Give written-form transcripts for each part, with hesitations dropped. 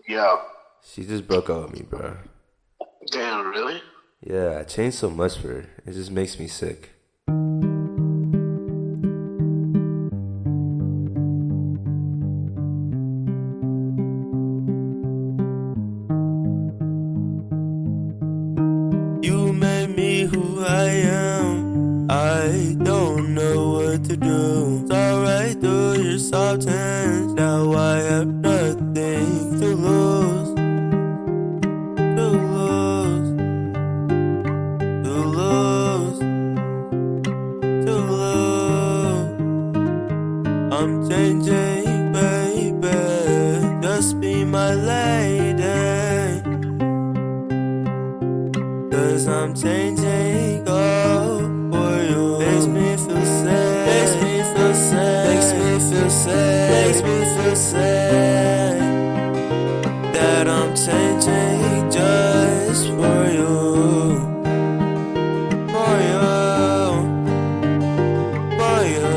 Yeah. She just broke up with me, bro. Damn, really? Yeah, I changed so much for her. It just makes me sick. You made me who I am. I don't know what to do. Saw right through your soft hands. Now I have nothing to lose. To lose. To lose. To lose. I'm changing, baby. Just be my lady. 'Cause I'm changing all for you. Makes me feel sad. Makes me feel sad. Makes me feel sad. Makes me feel sad that I'm changing just for you. For you. For you.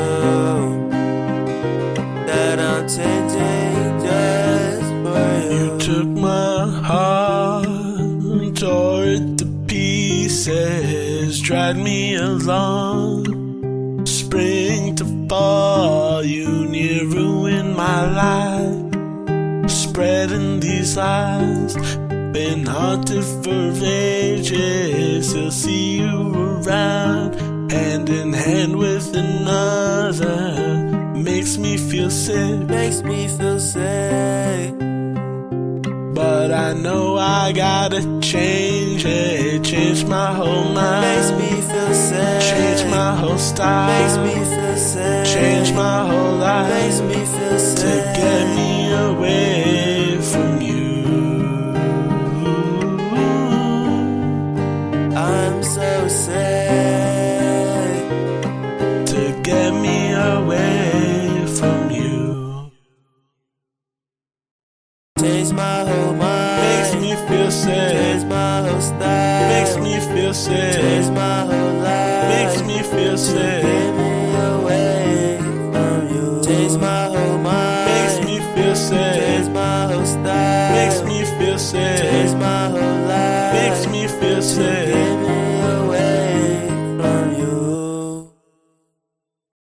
That I'm changing just for you. You took my heart, tore it to pieces, dragged me along. Spring to fall, you near ruined my life. Spreading these lies, been haunted for ages. Still see you around, hand in hand with another. Makes me feel sick, Makes me feel sick. but I know I gotta change it. Change my whole mind. Makes me feel sad. Change my whole style. Makes me feel sad. Change my whole life. Makes me feel sad. To get me away from you. I'm so sad. To get me away from you. Change my whole mind. Makes me feel sad. Change my whole style. Makes me feel sad. Change my whole life. Makes me feel sad. Get me away from you. Change my whole mind. Makes me feel sad. Change my whole style. Makes me feel sad. Change my whole life. Makes me feel sad.